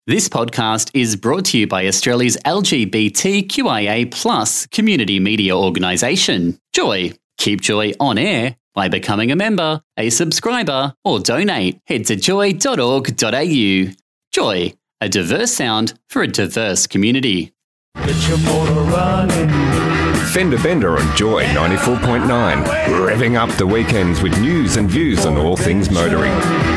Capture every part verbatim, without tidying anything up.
This podcast is brought to you by Australia's L G B T Q I A plus community media organisation, Joy. Keep Joy on air by becoming a member, a subscriber, or donate. Head to joy dot org dot a u. Joy, a diverse sound for a diverse community. Get your motor running. Fender Bender on Joy ninety-four point nine, revving up the weekends with news and views on all things motoring.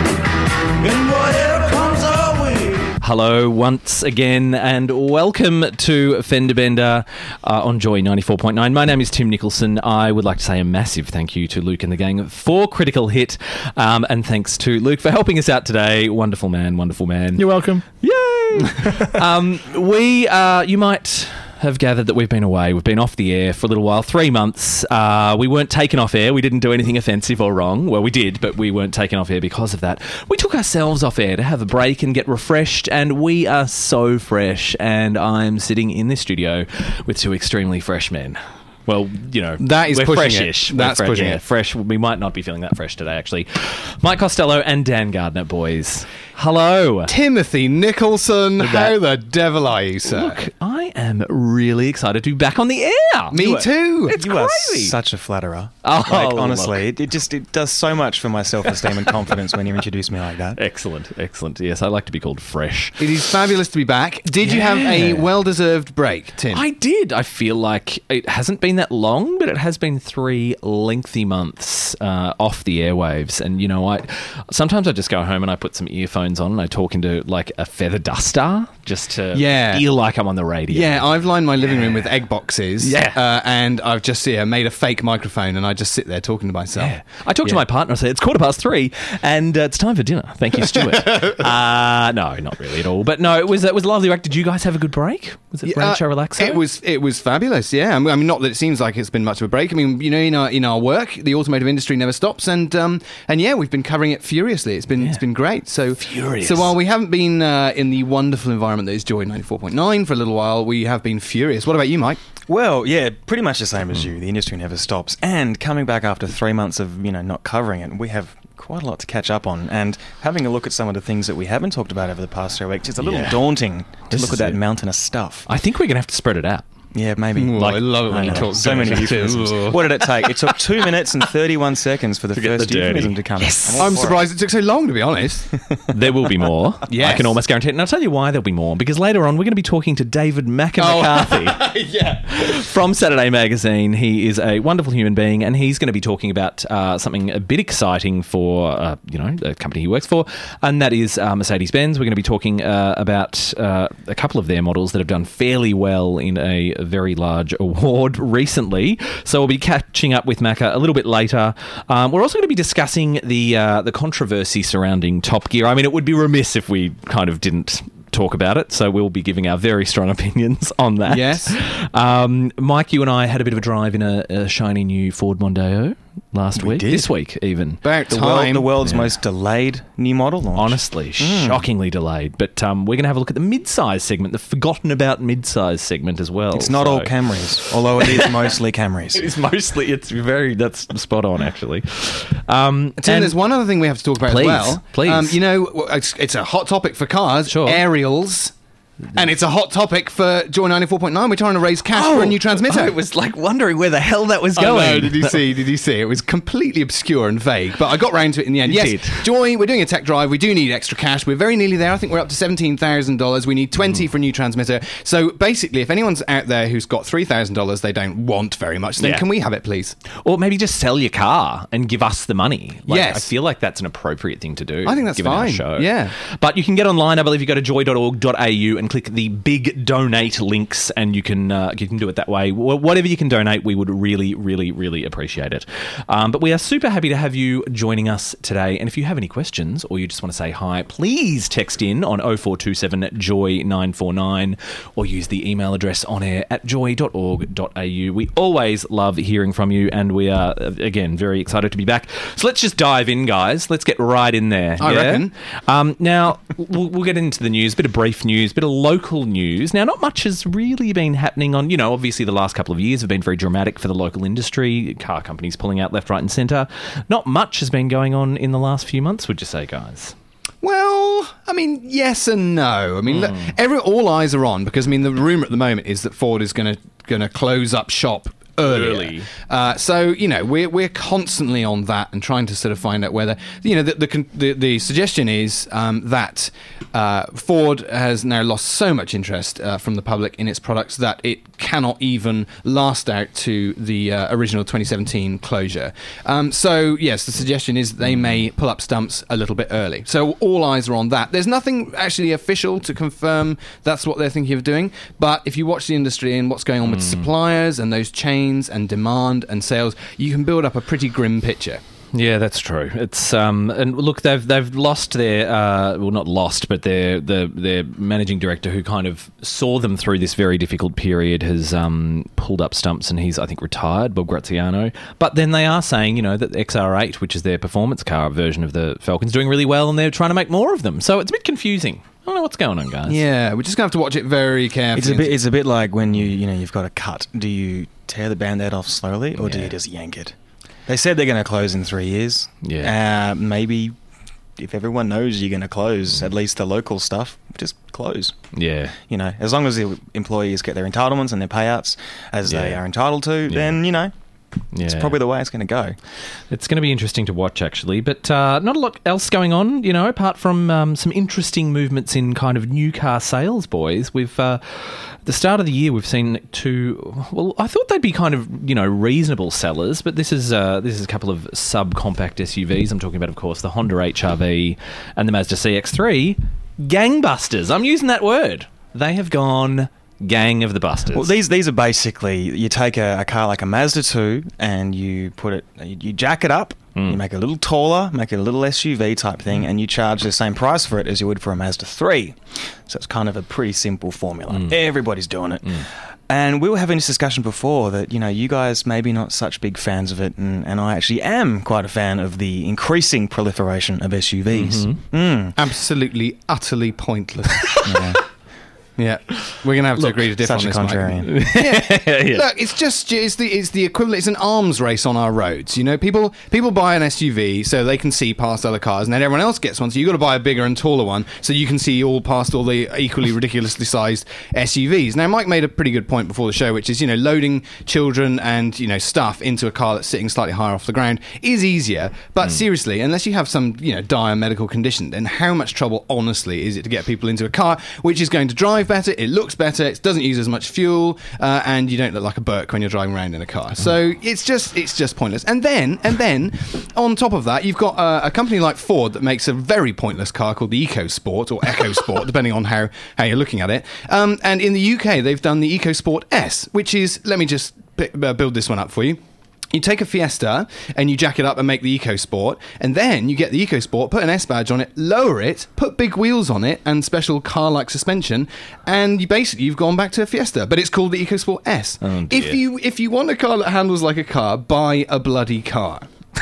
And whatever comes our way. Hello once again and welcome to Fender Bender uh, on Joy ninety-four point nine. My name is Tim Nicholson. I would like to say a massive thank you to Luke and the gang for Critical Hit, um, and thanks to Luke for helping us out today. Wonderful man, wonderful man. You're welcome. Yay! um, we, uh, you might have gathered that we've been away. We've been off the air for a little while, three months. Uh, we weren't taken off air. We didn't do anything offensive or wrong. Well, we did, but we weren't taken off air because of that. We took ourselves off air to have a break and get refreshed, and we are so fresh. And I'm sitting in this studio with two extremely fresh men. Well, you know, That is we're pushing freshish. it. We're That's fresh, pushing yeah, it. Fresh. We might not be feeling that fresh today, actually. Mike Costello and Dan Gardner, boys. Hello. Timothy Nicholson, Look at how that. the devil are you, sir? Look, I am really excited to be back on the air. Me You are- too. It's you are crazy. such a flatterer. Oh, like, look. honestly, it, it just it does so much for my self-esteem and confidence when you introduce me like that. Excellent, excellent. Yes, I like to be called fresh. It is fabulous to be back. Did you have a Yeah. well-deserved break, Tim? I did. I feel like it hasn't been that long, but it has been three lengthy months uh, off the airwaves. And, you know, I sometimes I just go home and I put some earphones on and I talk into like a feather duster just to Yeah. feel like I'm on the radio. Yeah, I've lined my living room with egg boxes. Yeah. Uh, and I've just yeah, made a fake microphone and I just sit there talking to myself. Yeah. I talked to Yeah. my partner. I said, it's quarter past three and uh, it's time for dinner. Thank you, Stuart. uh, no, not really at all. But no, it was, it was a lovely break. Did you guys have a good break? Was it Yeah, Rancho uh, Relaxo? It was it was fabulous, yeah. I mean, I mean, not that it seems like it's been much of a break. I mean, you know, in our in our work, the automotive industry never stops, and um, and yeah, we've been covering it furiously. It's been it's been great. So Furious. So while we haven't been uh, in the wonderful environment that is Joy ninety-four point nine for a little while, we have been furious. What about you, Mike? Well, yeah, pretty much the same as you. The industry never stops. And coming back after three months of, you know, not covering it, we have quite a lot to catch up on. And having a look at some of the things that we haven't talked about over the past three weeks, it's a little Yeah. daunting to This look is at that it. mountain of stuff. I think we're going to have to spread it out. Yeah, maybe. Ooh, I love it when I you know. talk So dirty. many euphemisms. Ooh. What did it take? It took two minutes and thirty-one seconds for the get first the dirty. euphemism to come. Yes. I'm all I'm for it. surprised it took so long, to be honest. There will be more. Yes. I can almost guarantee it. And I'll tell you why there'll be more. Because later on, we're going to be talking to David McCarthy yeah. from Saturday Magazine. He is a wonderful human being, and he's going to be talking about uh, something a bit exciting for, uh, you know, the company he works for, and that is uh, Mercedes-Benz. We're going to be talking uh, about uh, a couple of their models that have done fairly well in a very large award recently. So we'll be catching up with Macca a little bit later. Um, we're also going to be discussing the uh, the controversy surrounding Top Gear. I mean, it would be remiss if we kind of didn't talk about it, so we'll be giving our very strong opinions on that. Yes. Um, Mike, you and I had a bit of a drive in a, a shiny new Ford Mondeo last We week. did. This week, even. About The, time. world, the world's most delayed new model launch. Honestly, shockingly delayed. But um, we're going to have a look at the mid-size segment, the forgotten about mid-size segment as well. It's not So- all Camrys, although it is mostly Camrys. It is mostly, it's very, that's spot on, actually. Um, Tim, and- there's one other thing we have to talk about Please, as well. please. Um, you know, it's, it's a hot topic for cars, Sure. aerials, and it's a hot topic for Joy ninety-four point nine. We're trying to raise cash for a new transmitter. I was like wondering where the hell that was I going. know, did you see? Did you see? It was completely obscure and vague, but I got round to it in the end. You yes, did. Joy, we're doing a tech drive. We do need extra cash. We're very nearly there. I think we're up to seventeen thousand dollars. We need twenty for a new transmitter. So basically, if anyone's out there who's got three thousand dollars they don't want very much, then Yeah. can we have it, please? Or maybe just sell your car and give us the money. Like, Yes. I feel like that's an appropriate thing to do. I think that's given our fine. show. Yeah. But you can get online, I believe you go to joy dot org dot a u and click the big donate links, and you can uh, you can do it that way. Wh- Whatever you can donate, we would really, really, really appreciate it. Um, but we are super happy to have you joining us today. And if you have any questions or you just want to say hi, please text in on oh four two seven joy nine four nine or use the email address on air at joy dot org dot a u. We always love hearing from you, and we are, uh, again, very excited to be back. So let's just dive in, guys. Let's get right in there. I yeah? reckon. Um, now, we'll, we'll get into the news, bit of brief news, bit of local news. Now, not much has really been happening on, you know, obviously the last couple of years have been very dramatic for the local industry, car companies pulling out left, right and centre. Not much has been going on in the last few months, would you say, guys? Well, I mean, yes and no. I mean, look, every all eyes are on because I mean the rumor at the moment is that Ford is going to going to close up shop earlier. Early. Uh, so you know we're we're constantly on that and trying to sort of find out whether you know the the con- the, the suggestion is um, that uh, Ford has now lost so much interest uh, from the public in its products that it cannot even last out to the uh, original twenty seventeen closure. Um, so yes, the suggestion is they may pull up stumps a little bit early. So all eyes are on that. There's nothing actually official to confirm that's what they're thinking of doing. But if you watch the industry and what's going on with suppliers and those chains and demand and sales, you can build up a pretty grim picture. Yeah, that's true. It's um, and look, they've they've lost their uh, well, not lost, but their the their managing director who kind of saw them through this very difficult period has um pulled up stumps, and he's I think retired, Bob Graziano. But then they are saying, you know, that the X R eight, which is their performance car version of the Falcon's, doing really well, and they're trying to make more of them. So it's a bit confusing. I don't know what's going on, guys. Yeah, we're just gonna have to watch it very carefully. It's a bit. It's a bit like when you you know you've got a cut. Do you tear the band-aid off slowly, or do Yeah. you just yank it? They said they're going to close in three years. Yeah. Uh, maybe if everyone knows you're going to close, at least the local stuff, just close. Yeah. You know, as long as the employees get their entitlements and their payouts as they Yeah. are entitled to, then you know. Yeah. It's probably the way it's going to go. It's going to be interesting to watch, actually, but uh, not a lot else going on, you know, apart from um, some interesting movements in kind of new car sales, boys. We've, uh, at the start of the year, we've seen two, well, I thought they'd be kind of, you know, reasonable sellers, but this is uh, this is a couple of subcompact S U Vs. I'm talking about, of course, the Honda H R V and the Mazda C X three. Gangbusters. I'm using that word. They have gone gang of the busters. Well, these these are basically, you take a, a car like a Mazda two and you put it, you, you jack it up, Mm. you make it a little taller, make it a little S U V type thing, and you charge the same price for it as you would for a Mazda three. So it's kind of a pretty simple formula. Everybody's doing it. And we were having this discussion before that, you know, you guys maybe not such big fans of it, and, and I actually am quite a fan of the increasing proliferation of S U Vs. Mm. Absolutely, utterly pointless. Yeah. Yeah, we're gonna have to agree to differ on Such a this, Mike. contrarian. Yeah. Look, it's just it's the it's the equivalent. It's an arms race on our roads. You know, people people buy an S U V so they can see past other cars, and then everyone else gets one. So you got to buy a bigger and taller one so you can see all past all the equally ridiculously sized S U Vs. Now, Mike made a pretty good point before the show, which is you know loading children and you know stuff into a car that's sitting slightly higher off the ground is easier. But seriously, unless you have some you know dire medical condition, then how much trouble, honestly, is it to get people into a car which is going to drive better, it looks better, it doesn't use as much fuel, uh, and you don't look like a Burke when you're driving around in a car. So it's just it's just pointless. And then and then on top of that, you've got uh, a company like Ford that makes a very pointless car called the EcoSport or EcoSport, depending on how how you're looking at it. Um, and in the U K, they've done the EcoSport S, which is let me just p- uh, build this one up for you. You take a Fiesta and you jack it up and make the EcoSport, and then you get the EcoSport, put an S badge on it, lower it, put big wheels on it and special car-like suspension, and you basically you've gone back to a Fiesta, but it's called the EcoSport S. Oh, dear. if you if you want a car that handles like a car, buy a bloody car.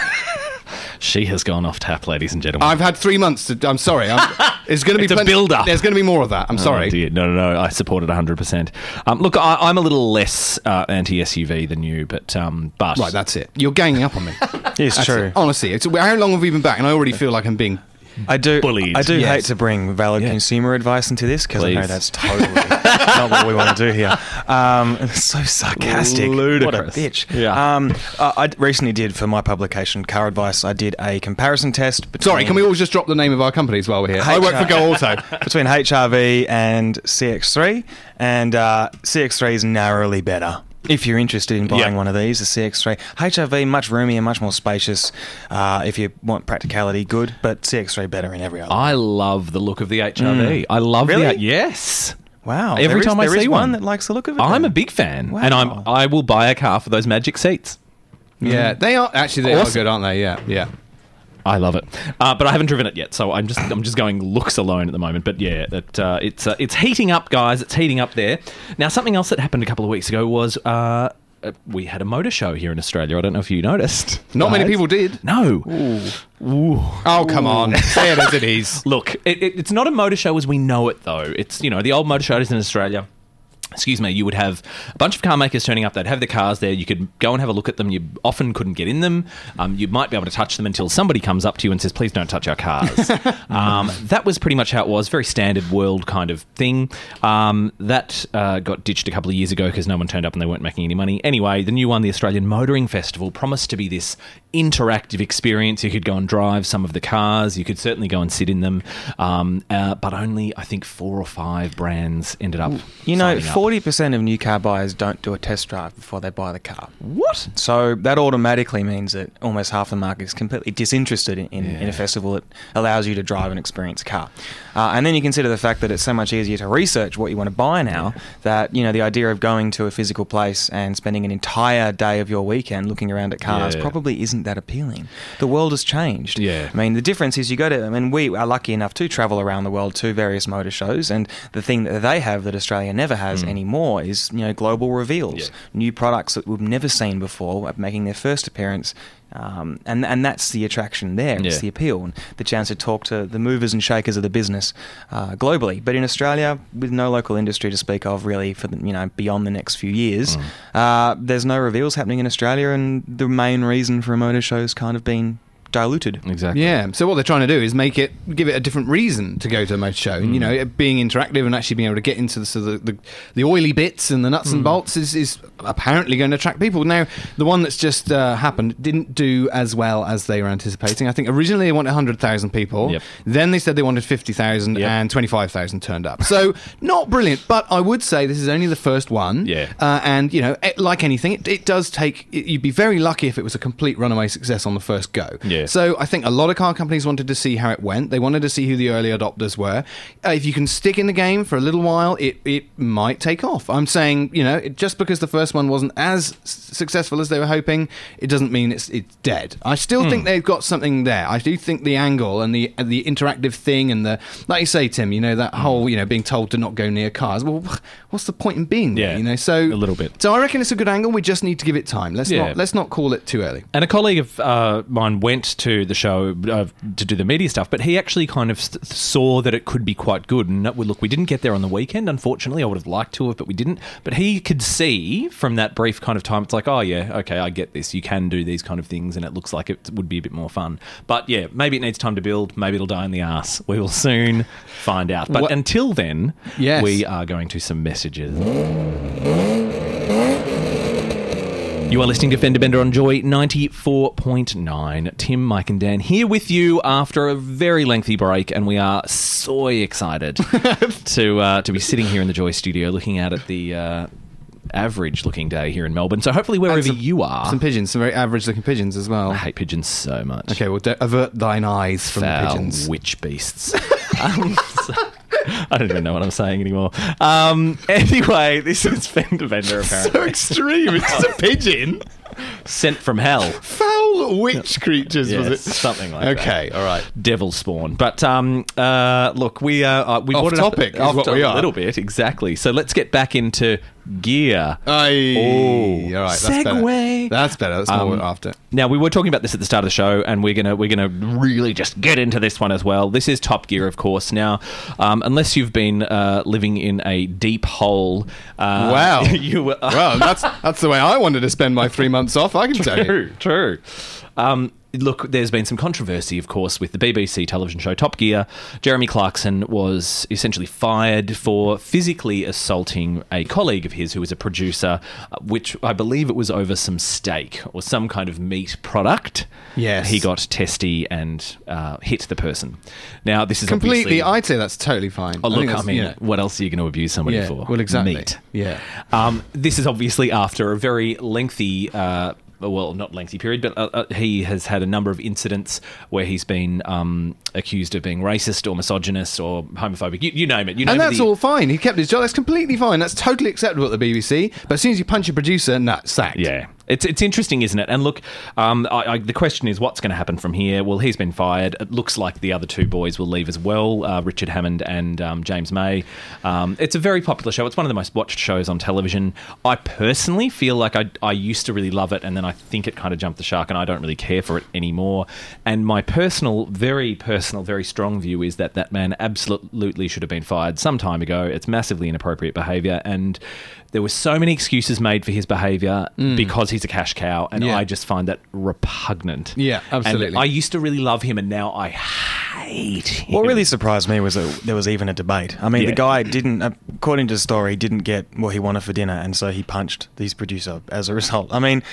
She has gone off tap, ladies and gentlemen. I've had three months to. I'm sorry. I'm, it's going to be It's a plenty- build-up. There's going to be more of that. I'm sorry. Oh, dear. No, no, no. I support it one hundred percent. Um, look, I, I'm a little less uh, anti-S U V than you, but... Um, but Right, that's it. You're ganging up on me. It's That's true. it. Honestly, it's, how long have we been back? And I already feel like I'm being. I do. Bullied. I do Yes. hate to bring valid Yeah. consumer advice into this because I know Please. that's totally not what we want to do here. Um, it's so sarcastic. Ludicrous. What a bitch. Yeah. Um, I, I recently did for my publication, Car Advice. I did a comparison test. Between Sorry, can we always just drop the name of our companies while we're here? I work for Go Auto. between H R V and C X three, and uh, C X three is narrowly better. If you're interested in buying Yeah. one of these, the C X three. H R V, much roomier, much more spacious. Uh, if you want practicality, good. But C X three better in every other. I love the look of the H R V. Mm. I love Really? the... Yes. Wow. Every there is- time I there is see one one. that likes the look of it. I'm then. a big fan. Wow. And I'm, I will buy a car for those magic seats. Yeah, they are actually they Awesome. are good, aren't they? Yeah, yeah. I love it, uh, but I haven't driven it yet, so I'm just I'm just going looks alone at the moment. But yeah, it, uh, it's uh, it's heating up, guys. It's heating up there. Now, something else that happened a couple of weeks ago was uh, uh, we had a motor show here in Australia. I don't know if you noticed. Not many guys. people did. No. Ooh. Oh, come on. Say it as it is. Look, it, it, it's not a motor show as we know it, though. It's you know the old motor shows in Australia. excuse me, you would have a bunch of car makers turning up. They'd have their cars there. You could go and have a look at them. You often couldn't get in them. Um, you might be able to touch them until somebody comes up to you and says, please don't touch our cars. um, that was pretty much how it was. Very standard world kind of thing. Um, that uh, got ditched a couple of years ago because no one turned up and they weren't making any money. Anyway, the new one, the Australian Motoring Festival, promised to be this interactive experience. You could go and drive some of the cars. You could certainly go and sit in them. Um, uh, but only, I think, four or five brands ended up You know, signing up. forty percent of new car buyers don't do a test drive before they buy the car. What? So that automatically means that almost half the market is completely disinterested in, in, in a festival that allows you to drive and experience a car. Uh, and then you consider the fact that it's so much easier to research what you want to buy now, that, you know, the idea of going to a physical place and spending an entire day of your weekend looking around at cars Yeah. probably isn't that appealing. The world has changed. Yeah. I mean, the difference is you go to, I mean, we are lucky enough to travel around the world to various motor shows, and the thing that they have that Australia never has anymore is, you know, global reveals. Yeah. New products that we've never seen before are making their first appearance. Um, and and that's the attraction there. It's Yeah. the appeal and the chance to talk to the movers and shakers of the business uh, globally. But in Australia, with no local industry to speak of, really, for the, you know, beyond the next few years, uh, there's no reveals happening in Australia, and the main reason for a motor show has kind of been diluted. Exactly. Yeah, so what they're trying to do is make it, give it a different reason to go to a motor show. And, you know, it being interactive and actually being able to get into the, so the, the, the oily bits and the nuts and bolts is, is apparently going to attract people. Now, the one that's just uh, happened didn't do as well as they were anticipating. I think originally they wanted one hundred thousand people. Yep. Then they said they wanted fifty thousand, Yep. and twenty-five thousand turned up. So, not brilliant, but I would say this is only the first one. Yeah. Uh, and, you know, it, like anything, it, it does take, it, you'd be very lucky if it was a complete runaway success on the first go. Yeah. So, I think a lot of car companies wanted to see how it went. They wanted to see who the early adopters were. Uh, if you can stick in the game for a little while, it, it might take off. I'm saying, you know, it, just because the first one wasn't as s- successful as they were hoping, it doesn't mean it's it's dead. I still think they've got something there. I do think the angle and the and the interactive thing and the, like you say, Tim, you know, that whole, you know, being told to not go near cars. Well, what's the point in being there? Yeah, You know, so a little bit. So I reckon it's a good angle. We just need to give it time. Let's Yeah. not let's not call it too early. And a colleague of uh, mine went to the show uh, to do the media stuff, but he actually kind of st- saw that it could be quite good. And uh, look, we didn't get there on the weekend, unfortunately. I would have liked to have, but we didn't. But he could see from that brief kind of time, it's like, oh, yeah, okay, I get this. You can do these kind of things, and it looks like it would be a bit more fun. But yeah, maybe it needs time to build. Maybe it'll die in the arse. We will soon find out. But What- until then, Yes. we are going to some messages. You are listening to Fender Bender on Joy ninety-four point nine. Tim, Mike and Dan here with you after a very lengthy break, and we are so excited to uh, to be sitting here in the Joy studio looking out at the uh, average-looking day here in Melbourne. So hopefully wherever And some- you are... Some pigeons, some very average-looking pigeons as well. I hate pigeons so much. Okay, well, d- avert thine eyes from Foul pigeons. witch beasts. um, so- I don't even know what I'm saying anymore. Um, anyway, this is Fender Bender, apparently. So extreme. It's just a pigeon. Sent from hell. Foul witch creatures, Yes, was it? something like that. Okay, all right. Devil spawn. But um, uh, look, we uh, uh, we Off brought it up- topic is off what to- we a are. little bit, exactly. So let's get back into gear. Aye. Oh. all right. That's Segue. better. That's better. That's more Um, what we're after. Now we were talking about this at the start of the show, and we're gonna we're gonna really just get into this one as well. This is Top Gear, of course. Now, um, unless you've been uh, living in a deep hole, uh, Wow. you were, Well, that's that's the way I wanted to spend my three months off. I can tell you. True, true. Um, look, there's been some controversy, of course, with the B B C television show Top Gear. Jeremy Clarkson was essentially fired for physically assaulting a colleague of his who was a producer, uh, which I believe it was over some steak or some kind of meat product. Yes. He got testy and uh, hit the person. Now, this is Completely. obviously... I'd say that's totally fine. Oh, I think look, I that's- mean, yeah. what else are you going to abuse somebody Yeah, for? well, exactly. Meat. Yeah. Um, this is obviously after a very lengthy, uh, well, not lengthy period, but uh, uh, he has had a number of incidents where he's been um, accused of being racist or misogynist or homophobic. You, you name it. You name And that's the, all fine. He kept his job. That's completely fine. That's totally acceptable at the B B C. But as soon as you punch a producer, nah, sacked. Yeah. It's it's interesting, isn't it? And look, um, I, I, the question is, what's going to happen from here? Well, he's been fired. It looks like the other two boys will leave as well, uh, Richard Hammond and um, James May. Um, it's a very popular show. It's one of the most watched shows on television. I personally feel like I, I used to really love it, and then I think it kind of jumped the shark, and I don't really care for it anymore. And my personal, very personal, very strong view is that that man absolutely should have been fired some time ago. It's massively inappropriate behaviour, and there were so many excuses made for his behaviour mm. because he's a cash cow, and yeah. I just find that repugnant. Yeah, absolutely. And I used to really love him, and now I hate him. What really surprised me was that there was even a debate. I mean, Yeah. the guy didn't, according to the story, didn't get what he wanted for dinner, and so he punched his producer as a result. I mean,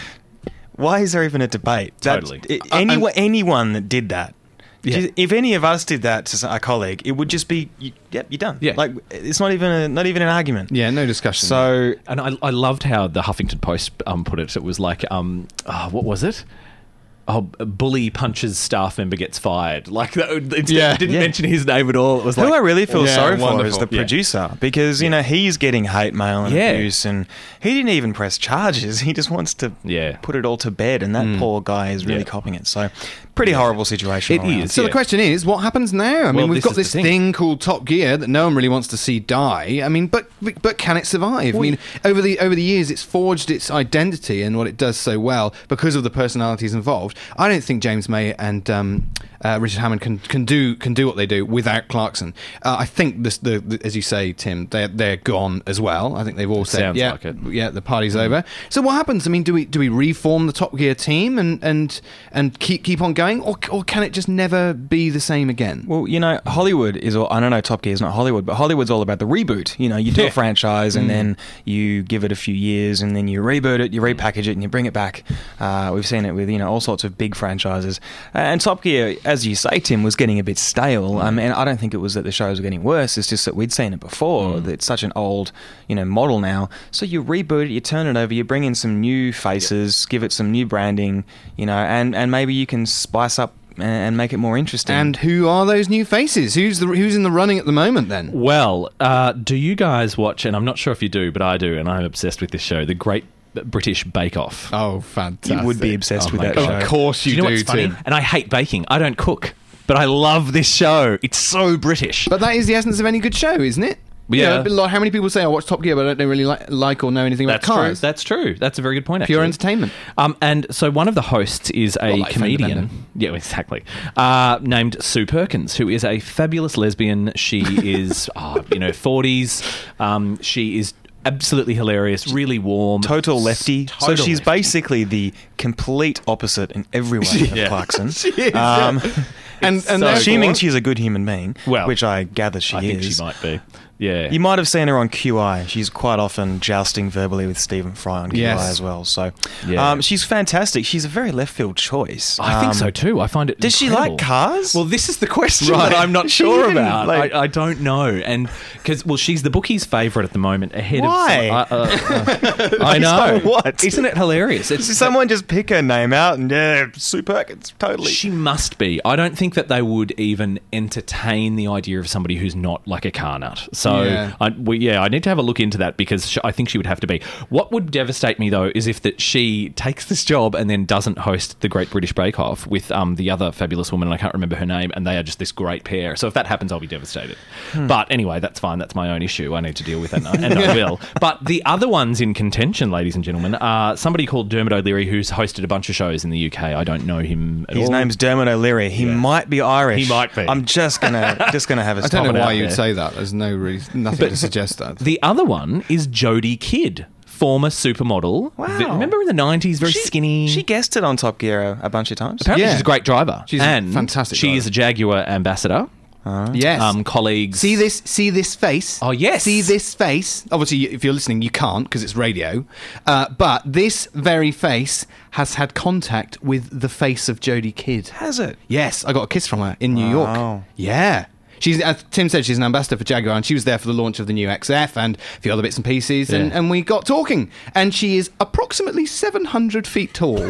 why is there even a debate? That- Totally. it- anyone, anyone that did that, Yeah. if any of us did that to a colleague, it would just be, you, yep, you're done. Yeah. Like, it's not even a, not even an argument. Yeah, no discussion. So, And I, I loved how the Huffington Post um, put it. It was like, um, oh, what was it? Oh, a bully punches staff member gets fired. Like, that, it Yeah. didn't Yeah. mention his name at all. It was who like, I really feel Yeah, sorry for is wonderful. the Yeah. producer, because, you know, he's getting hate mail and Yeah. abuse, and he didn't even press charges. He just wants to Yeah. put it all to bed, and that poor guy is really Yeah. copping it. So, pretty horrible situation. It all around. is. So Yeah. the question is, what happens now? I mean, Well, we've this got is the this thing. thing called Top Gear that no one really wants to see die. I mean, but but can it survive? I mean, over the over the years, it's forged its identity and what it does so well because of the personalities involved. I don't think James May and um, uh, Richard Hammond can, can do can do what they do without Clarkson. Uh, I think this, the, the as you say, Tim, they're they're gone as well. I think they've all said, sounds yeah, like it. yeah, the party's over. So what happens? I mean, do we do we reform the Top Gear team and and and keep keep on going, or or can it just never be the same again? Well, you know, Hollywood is all, I don't know, Top Gear is not Hollywood, but Hollywood's all about the reboot. You know, you do a franchise and then you give it a few years and then you reboot it, you repackage it and you bring it back. Uh, we've seen it with, you know, all sorts of big franchises. Uh, and Top Gear, as you say, Tim, was getting a bit stale. Um, and I don't think it was that the shows were getting worse. It's just that we'd seen it before. It's such an old, you know, model now. So you reboot it, you turn it over, you bring in some new faces, give it some new branding, you know, and, and maybe you can spice up and make it more interesting. And who are those new faces? Who's the who's in the running at the moment then? Well, uh, do you guys watch, and I'm not sure if you do, but I do, and I'm obsessed with this show, The Great British Bake Off. Oh, fantastic. you would be obsessed Oh with my that God. show. Of course you do you know do, what's funny? Tim. And I hate baking. I don't cook, but I love this show. It's so British. But that is the essence of any good show, isn't it? You Yeah. know, a bit like how many people say I watch Top Gear, but I don't really like, like or know anything That's about true. cars. That's true. That's a very good point, actually. Pure entertainment. Um, and so one of the hosts is a Well, like comedian. Fender Yeah, exactly. Uh, named Sue Perkins, who is a fabulous lesbian. She is, oh, you know, forties. Um, she is absolutely hilarious, really warm. Total lefty. Total so she's lefty. basically the complete opposite in every way of Yeah. Clarkson. She is, Um, and and so therefore- assuming she's a good human being, Well, which I gather she I is. think she might be. Yeah. You might have seen her on Q I. She's quite often jousting verbally with Stephen Fry on Q I Yes. as well. So Yeah. um, she's fantastic. She's a very left field choice. I think Um, so too. I find it. Does she incredible. like cars? Well, this is the question Right. that I'm not She sure even, about. like- I, I don't know, and because well, she's the bookie's favourite at the moment, ahead Why? of. Some, uh, uh, uh, I know. So what? Isn't it hilarious? It's Does someone just pick her name out and yeah, Sue Perkins, totally. She must be. I don't think that they would even entertain the idea of somebody who's not like a car nut. So, Yeah. I, we, yeah, I need to have a look into that because sh- I think she would have to be. What would devastate me though is if that she takes this job and then doesn't host the Great British Bake Off with um, the other fabulous woman, and I can't remember her name, and they are just this great pair. So if that happens, I'll be devastated. Hmm. But anyway, that's fine. That's my own issue. I need to deal with that, and I, and I will. But the other ones in contention, ladies and gentlemen, are somebody called Dermot O'Leary, who's hosted a bunch of shows in the U K. I don't know him at His all. name's Dermot O'Leary. He Yeah. might be Irish. He might be. I'm just gonna just gonna have a I stop don't know it why out you'd there. say that. There's no really nothing to suggest that. The other one is Jodie Kidd, former supermodel. Wow. Vi- Remember in the nineties, very She- skinny. She guessed it on Top Gear a, a bunch of times. Apparently Yeah. she's a great driver. She's a and fantastic She driver. is a Jaguar ambassador. Yes. Um, colleagues. See this? See this face? Oh, yes. See this face? Obviously, if you're listening, you can't because it's radio. Uh, but this very face has had contact with the face of Jodie Kidd. Has it? Yes, I got a kiss from her in New Wow. York. Yeah. She's, as Tim said, she's an ambassador for Jaguar, and she was there for the launch of the new X F and a few other bits and pieces, and, Yeah. and we got talking. And she is approximately seven hundred feet tall.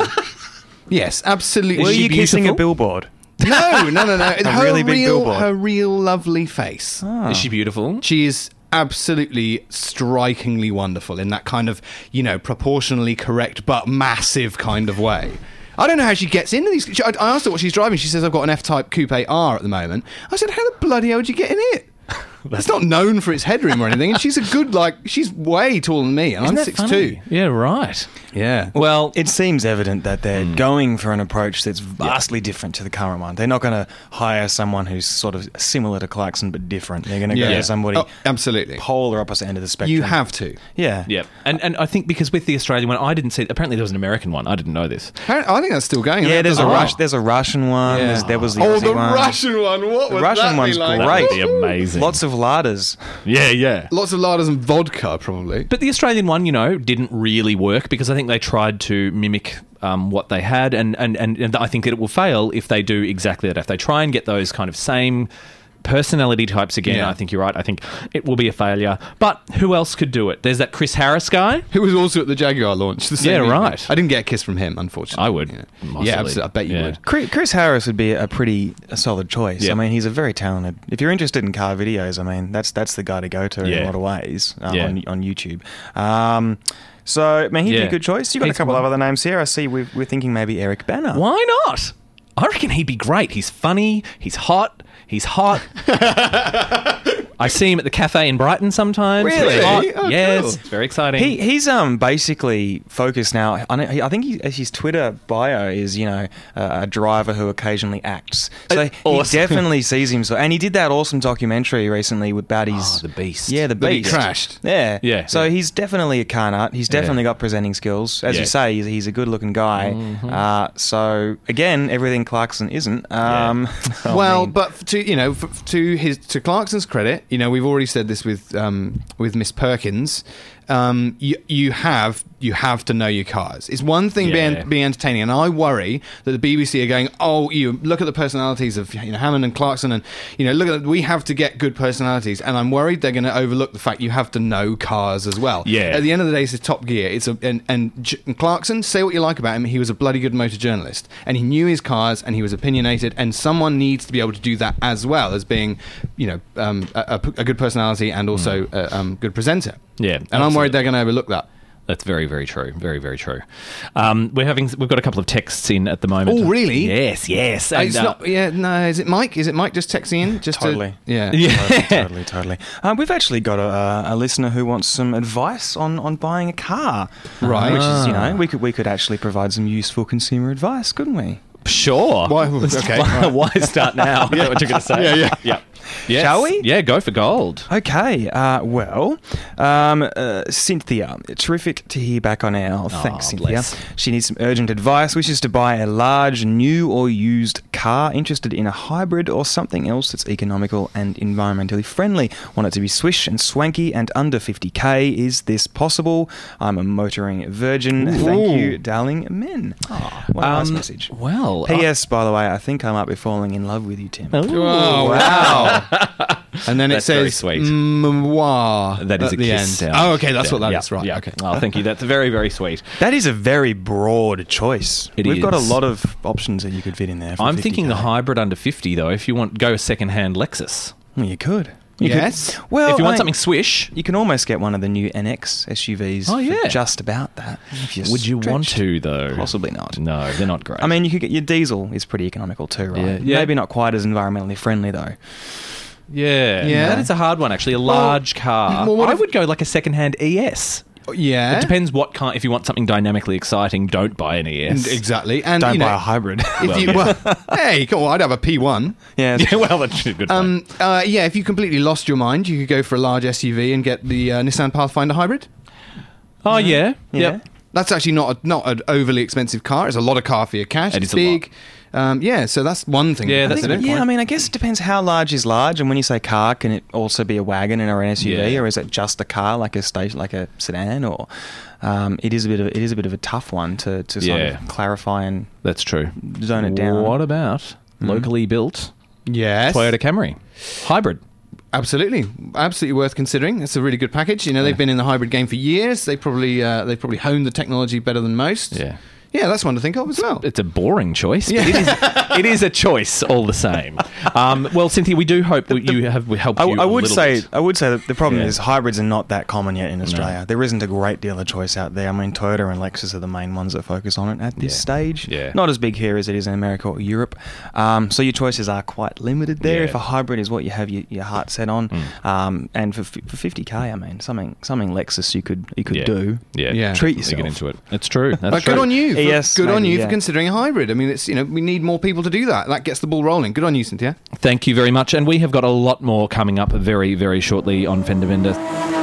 Yes, absolutely. Were Is she you kissing a beautiful? billboard? No, no, no, no. her really big real, billboard. her real lovely face. Is she beautiful? She is absolutely strikingly wonderful in that kind of, you know, proportionally correct but massive kind of way. I don't know how she gets into these. She, I I asked her what she's driving. She says, I've got an F-Type Coupe R at the moment. I said, how the bloody hell did you get in it? It's not known for its headroom or anything. And she's a good, like, she's way taller than me. And Isn't I'm that six funny? two. Yeah, right. Yeah. Well, It seems evident that they're going for an approach that's vastly different to the current one. They're not going to hire someone who's sort of similar to Clarkson but different. They're going to go Yeah. to somebody Oh, absolutely. polar opposite end of the spectrum. You have to. Yeah. yeah. And and I think because with the Australian one, I didn't see, apparently there was an American one. I didn't know this. Apparently- I think that's still going. Yeah, there's a Oh. Rush, there's a Russian one. Yeah. There's, there was the Oh, Aussie the one. Russian one. What The would Russian that one's be like? great. That would be amazing. Lots of larders. Yeah, yeah. Lots of larders and vodka, probably. But the Australian one, you know, didn't really work because I think they tried to mimic um, what they had, and, and, and, and I think that it will fail if they do exactly that. If they try and get those kind of same personality types again, Yeah. I think you're right. I think it will be a failure. But who else could do it? There's that Chris Harris guy. Who was also at the Jaguar launch. The same Yeah, evening. right. I didn't get a kiss from him, unfortunately. I would. Yeah, Possibly. yeah absolutely. I bet you Yeah. would. Chris, Chris Harris would be a pretty a solid choice. Yeah. I mean, he's a very talented. If you're interested in car videos, I mean, that's that's the guy to go to in Yeah. a lot of ways uh, Yeah. on on YouTube. Um, so, I mean, he'd be Yeah. a good choice. You've got He's a couple one. of other names here. I see we've, we're thinking maybe Eric Banner. Why not? I reckon he'd be great. He's funny. He's hot. He's hot. I see him at the cafe in Brighton sometimes. Really? He's hot. Oh, yes. cool. It's very exciting. He he's um basically focused now. On, I think he, his Twitter bio is you know uh, a driver who occasionally acts. So he Awesome. definitely sees himself, and he did that awesome documentary recently with Baddies. Oh, The Beast. Yeah, the That he beast crashed. Yeah, Yeah. So Yeah. he's definitely a car nut. He's definitely got presenting skills, as Yeah. you say. He's, he's a good-looking guy. Uh, so again, everything Clarkson isn't. Um, I Well, mean- but f- to you know, f- to his to Clarkson's credit, you know, we've already said this with um, with Miss Perkins. Um, you you have you have to know your cars. It's one thing Yeah. being being entertaining, and I worry that the B B C are going, oh, you look at the personalities of you know Hammond and Clarkson, and you know look at we have to get good personalities, and I'm worried they're going to overlook the fact you have to know cars as well. Yeah. At the end of the day, it's a Top Gear. It's a and, and J- and Clarkson, say what you like about him, he was a bloody good motor journalist, and he knew his cars, and he was opinionated, and someone needs to be able to do that as well as being, you know, um, a, a, a good personality and also a um, good presenter. Yeah, and I'm absolutely. worried they're going to overlook that. That's very, very true. Very, very true. Um, we're having we've got a couple of texts in at the moment. Oh, really? Yes, yes. Uh, it's And, uh, not. Yeah, no. Is it Mike? Is it Mike just texting in? Just Totally. To, yeah. Yeah. totally, totally, totally. Um, we've actually got a, a listener who wants some advice on, on buying a car, Right. Which is, you Ah. know, we could we could actually provide some useful consumer advice, couldn't we? Sure. Why- okay, Why, right. why start now? Is that what you're going to say? Yeah, yeah. yeah. Yes. Shall we? Yeah, go for gold. Okay. Uh, well, um, uh, Cynthia, terrific to hear back on air. Oh, thanks, Oh, Cynthia. bless. She needs some urgent advice. Wishes to buy a large, new or used car. Interested in a hybrid or something else that's economical and environmentally friendly. Want it to be swish and swanky and under fifty k. Is this possible? I'm a motoring virgin. Thank you, darling men. Oh, what a nice Um, message. Well, P S. By the way, I think I might be falling in love with you, Tim. Oh wow! And then it That's very says sweet. memoir that is at a the kiss end. sound. Oh, okay, that's what that yeah, is. Right. Yeah. Okay. Oh, thank you. That's very, very sweet. That is a very broad choice. It We've got a is. lot of options that you could fit in there. For I'm thinking the fifty K. hybrid under fifty, though. If you want, go a second-hand Lexus. Well, you could. You Yes. Could, well, if you I want mean, something swish, you can almost get one of the new N X S U Vs. Oh, for yeah. just about that. if you're would you want stretched. to, though? Possibly not. No, they're not great. I mean, you could get your diesel is pretty economical too, right? Yeah. Yeah. Maybe not quite as environmentally friendly though. yeah. Yeah. That is a hard one, actually. A large car. well, what I if- would go like a second-hand E S. Yeah. It depends what kind. If you want something dynamically exciting, don't buy an E S. And exactly. And Don't you buy know, a hybrid. If Well, you, yeah. well, hey, come on, I'd have a P one. yeah. Yeah, well, that's a good point. Um, uh, yeah, if you completely lost your mind, you could go for a large S U V and get the uh, Nissan Pathfinder hybrid. oh, yeah. Yeah. Yep. That's actually not a, not an overly expensive car. It's a lot of car for your cash. It it's is a lot. big. Um, yeah, so that's one thing. Yeah, to that's a consider. good yeah, point. I mean, I guess it depends how large is large, and when you say car, can it also be a wagon or an S U V, Yeah. or is it just a car like a station, like a sedan, or um, it is a bit of it is a bit of a tough one to, to sort Yeah. of clarify and That's true. zone it down. What about locally built Yes. Toyota Camry? Hybrid. Absolutely, absolutely worth considering. It's a really good package. You know, they've been in the hybrid game for years. They probably uh, they probably honed the technology better than most. Yeah. Yeah, that's one to think of as well. It's a boring choice, but it is it is a choice all the same. Um, well, Cynthia, we do hope that you have helped I, you I a would little say bit. I would say that the problem Yeah. is hybrids are not that common yet in Australia. There isn't a great deal of choice out there. I mean, Toyota and Lexus are the main ones that focus on it at this Yeah. stage. Yeah. Not as big here as it is in America or Europe. Um, so your choices are quite limited there. Yeah. If a hybrid is what you have your, your heart set on, um, and for f- for fifty k, I mean, something something Lexus you could you could Yeah. do. Yeah, Yeah. Treat definitely yourself. Get into it. It's true. That's But true. good on you. For, Yes, good on maybe, you yeah. for considering a hybrid. I mean, it's you know we need more people to do that. That gets the ball rolling. Good on you, Cynthia. Thank you very much. And we have got a lot more coming up very, very shortly on Fender Bender.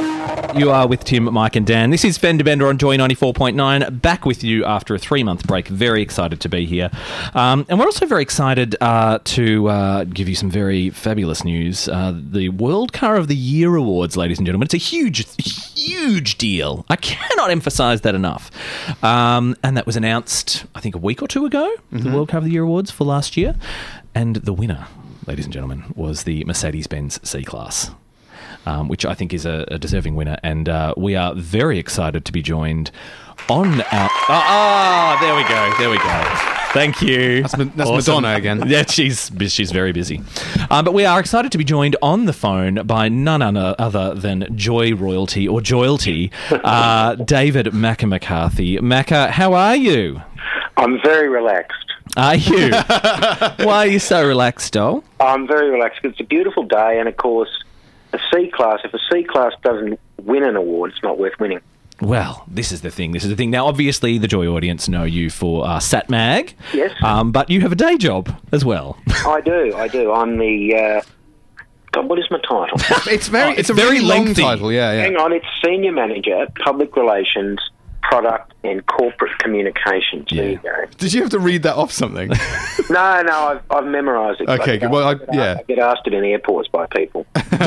You are with Tim, Mike and Dan. This is Fender Bender on Joy ninety-four point nine. Back with you after a three-month break. Very excited to be here. Um, and we're also very excited uh, to uh, give you some very fabulous news. Uh, the World Car of the Year Awards, ladies and gentlemen. It's a huge, huge deal. I cannot emphasise that enough. Um, and that was announced, I think, a week or two ago, the World Car of the Year Awards for last year. And the winner, ladies and gentlemen, was the Mercedes-Benz C-Class. Um, which I think is a, a deserving winner. And uh, we are very excited to be joined on our... Oh, oh, there we go. There we go. Thank you. That's, Ma- that's Madonna again. Yeah, she's she's very busy. Um, but we are excited to be joined on the phone by none other than Joy Royalty, or Joyalty, uh, David Macca McCarthy. Macca, how are you? I'm very relaxed. Are you? Why are you so relaxed, doll? I'm very relaxed because it's a beautiful day, and of course, a C-Class, if a C-Class doesn't win an award, it's not worth winning. Well, this is the thing. This is the thing. Now, obviously, the Joy audience know you for uh, SatMag. Yes. Um, but you have a day job as well. I do, I do. I'm the... Uh, God, what is my title? It's very. Oh, it's, it's a very very long lengthy. title. Yeah, yeah. Hang on, it's Senior Manager, Public Relations, Product and Corporate Communications. There you go. Did you have to read that off something? No, no, I've, I've memorised it. Okay, I good. Well, I- get yeah. asked- I get asked it in airports by people.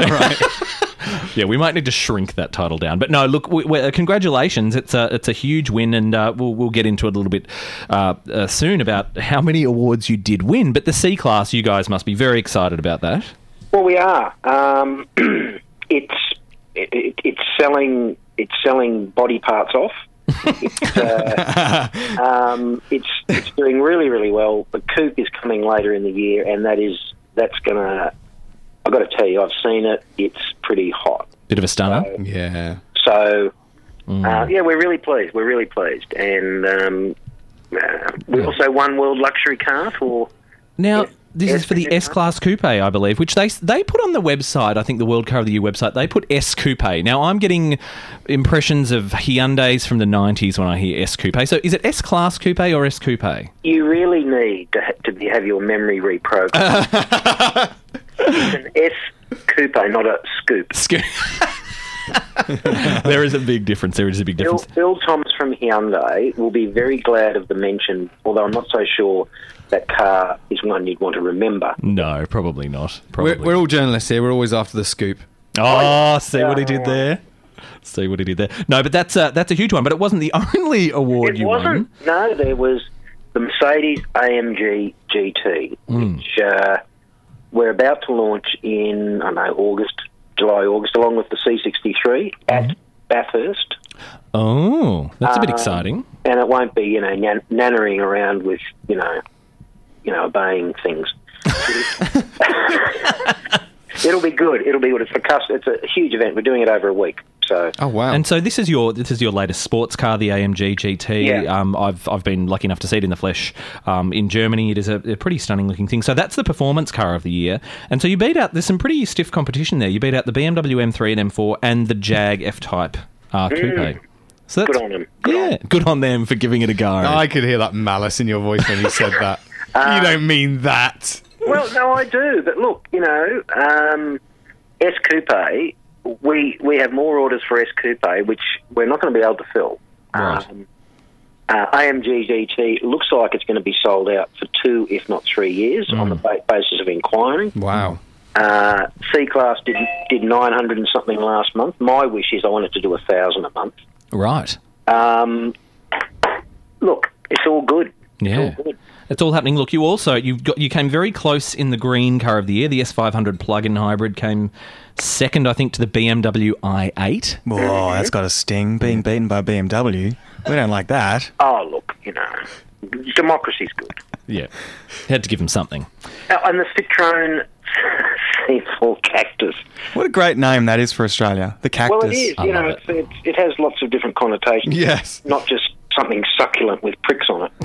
Yeah, we might need to shrink that title down. But no, look, we, we, uh, congratulations. It's a, it's a huge win, and uh, we'll, we'll get into it a little bit uh, uh, soon about how many awards you did win. But the C-Class, you guys must be very excited about that. Well, we are. Um, it's it, it, it's selling it's selling body parts off. It's, uh, um, it's it's doing really really well. The coupe is coming later in the year, and that is that's gonna. I've got to tell you, I've seen it. It's pretty hot. Bit of a stunner. Yeah. So uh, yeah, we're really pleased. We're really pleased, and um, uh, we also won World Luxury Car for. Now, Yeah. this is for the S-Class Coupe, I believe, which they they put on the website, I think the World Car of the Year website, they put S Coupe. Now, I'm getting impressions of Hyundais from the nineties when I hear S Coupe. So is it S-Class Coupe or S Coupe? You really need to, ha- to be, have your memory reprogrammed. It's an S coupe, not a scoop. Sco- there is a big difference. There is a big Bill, difference. Bill Thomas from Hyundai will be very glad of the mention, although I'm not so sure that car is one you'd want to remember. No, probably not. Probably. We're, we're all journalists here. We're always after the scoop. Oh, see what he did there. See what he did there. No, but that's a, that's a huge one. But it wasn't the only award It you wasn't. won. No, there was the Mercedes A M G G T, Hmm. which uh, we're about to launch in, I don't know, August, July, August, along with the C sixty-three at Bathurst. Oh, that's a bit Um, exciting. And it won't be, you know, nan- nannering around with, you know, you know, obeying things. It'll be good. It'll be good. It's for cus- It's a huge event. We're doing it over a week. So Oh wow. And so this is your this is your latest sports car, the A M G G T. Yeah. Um, I've I've been lucky enough to see it in the flesh um, in Germany. It is a, a pretty stunning looking thing. So that's the performance car of the year. And so you beat out. There's some pretty stiff competition there. You beat out the B M W M three and M four and the Jag F-Type uh, Coupe. So that's, good on them. Good yeah, on 'em. good on them for giving it a go. I could hear that malice in your voice when you said that. you don't mean that. Well, no, I do. But look, you know, um, S Coupe, we we have more orders for S Coupe, which we're not going to be able to fill. Right. Um, uh, A M G G T looks like it's going to be sold out for two, if not three years, on the ba- basis of inquiry. Wow. Uh, C-Class did, did nine hundred and something last month. My wish is I wanted to do one thousand a month. Right. Um, look, it's all good. It's Yeah. all good. It's all happening. Look, you also you got you came very close in the green car of the year. The S five hundred plug-in hybrid came second, I think, to the B M W i eight. Whoa, that's got a sting. Being beaten by B M W. We don't like that. Oh, look, you know, democracy's good. Yeah, had to give him something. Uh, and the Citroen C four Cactus. What a great name that is for Australia. The Cactus. Well, it is. I You love know, it. it's, it's, it has lots of different connotations. Yes. Not just something succulent with pricks on it.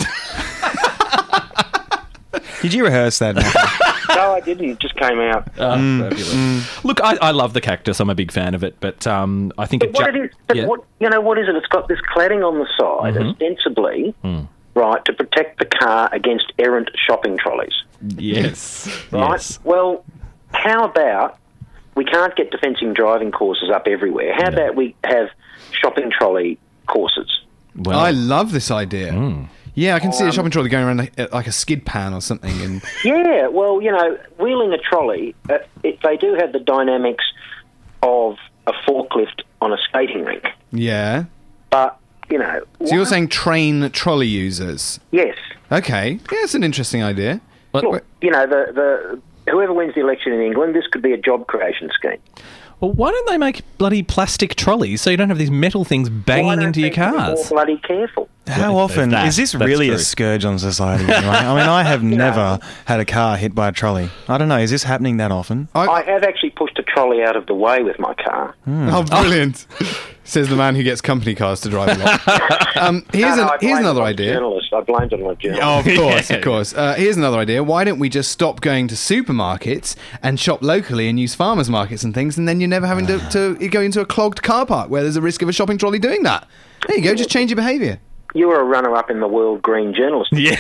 Did you rehearse that, Matthew? No, I didn't. It just came out. Uh, fabulous. Look, I, I love the Cactus. I'm a big fan of it, but um, I think But it what ju- it is, but yeah. what, you know, what is it? It's got this cladding on the side, ostensibly, right, to protect the car against errant shopping trolleys. Yes, Right? yes. Well, how about we can't get defensive driving courses up everywhere? How about we have shopping trolley courses? Well, I love this idea. Hmm. Yeah, I can see a shopping trolley going around like, like a skid pan or something. And Yeah, well, you know, wheeling a trolley, uh, it, they do have the dynamics of a forklift on a skating rink. yeah. But, you know... So you're why- saying train trolley users? Yes. Okay. Yeah, it's an interesting idea. Look, you know, the, the whoever wins the election in England, this could be a job creation scheme. well, why don't they make bloody plastic trolleys so you don't have these metal things Why banging don't into your people be cars? more bloody careful. How Well, often there's that. is this That's really true. a scourge on society? Anyway? I mean, I have never had a car hit by a trolley. I don't know. Is this happening that often? I have actually pushed a trolley out of the way with my car. Oh, brilliant! Says the man who gets company cars to drive a lot. um, here's No, no, an, I here's blamed another it on idea. Journalists. I blamed it on a journalist. Oh, of course, of course. Uh, here's another idea. Why don't we just stop going to supermarkets and shop locally and use farmers markets and things, and then you're never having to, to go into a clogged car park where there's a risk of a shopping trolley doing that. There you go. Just change your behaviour. You were a runner-up in the World Green Journalist. Yeah.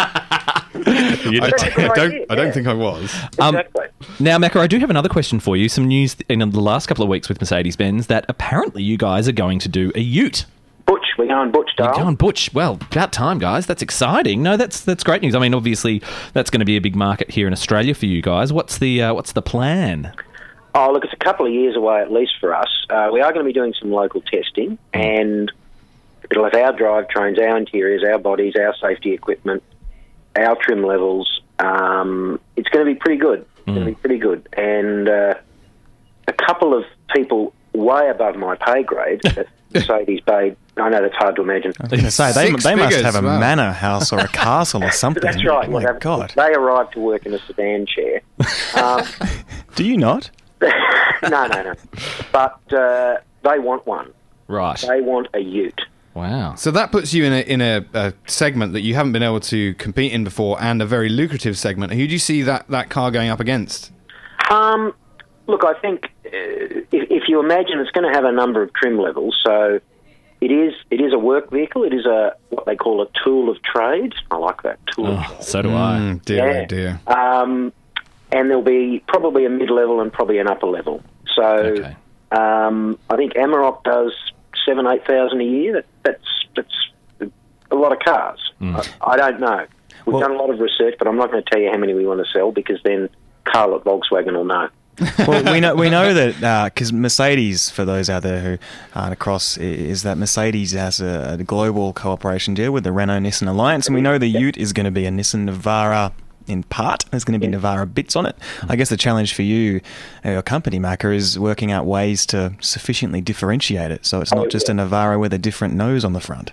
You I, know. That's a good I don't. idea, I don't yeah. think I was. Exactly. Now, Macca, I do have another question for you. Some news in the last couple of weeks with Mercedes-Benz that apparently you guys are going to do a ute. Butch, we're going Butch, You're Dale. going Butch. Well, about time, guys. That's exciting. No, that's that's great news. I mean, obviously, that's going to be a big market here in Australia for you guys. What's the uh, what's the plan? Oh, look, it's a couple of years away at least for us. Uh, we are going to be doing some local testing, and it'll have our drivetrains, our interiors, our bodies, our safety equipment, our trim levels. Um, it's going to be pretty good. It's going to be pretty good. And uh, a couple of people way above my pay grade at Mercedes Bay, I know that's hard to imagine. I was going to say, they, Six they must figures, have a wow. manor house or a castle or something. That's right. Oh, my They- God. They arrived to work in a sedan chair. Um, Do you not? no, no, no. But uh, they want one. Right. They want a ute. Wow. So that puts you in a in a, a segment that you haven't been able to compete in before, and a very lucrative segment. Who do you see that, that car going up against? Um, look, I think uh, if, if you imagine it's going to have a number of trim levels, so it is it is a work vehicle. It is a what they call a tool of trade. I like that tool. of Oh, trade. so do I. Mm, dear, Yeah. oh dear. Um, and there'll be probably a mid-level and probably an upper level. So Okay. um, I think Amarok does seven, eight thousand a year. That, that's that's a lot of cars. I, I don't know. We've Well- done a lot of research, but I'm not going to tell you how many we want to sell because then Carl at Volkswagen will know. Well, we know we know that because Mercedes, for those out there who aren't across, i- is that Mercedes has a, a global cooperation deal with the Renault Nissan Alliance, and we know the Ute is going to be a Nissan Navara in part. There's going to be Navara bits on it. I guess the challenge for you, uh, your company, Macca, is working out ways to sufficiently differentiate it, so it's not just a Navara with a different nose on the front.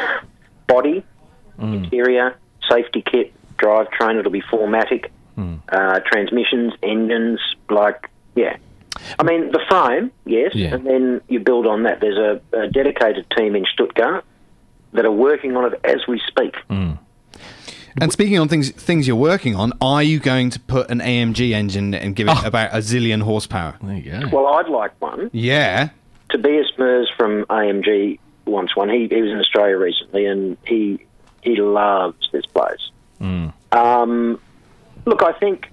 Body, interior, safety kit, drivetrain. It'll be four matic. Uh, transmissions, engines, like, yeah. I mean, the frame, yes, Yeah. and then you build on that. There's a, a dedicated team in Stuttgart that are working on it as we speak. And speaking on things things you're working on, are you going to put an A M G engine and give it about a zillion horsepower? There you go. Well, I'd like one. Yeah. Tobias Mers from A M G wants one. He, he was in Australia recently, and he he loves this place. Um, look, I think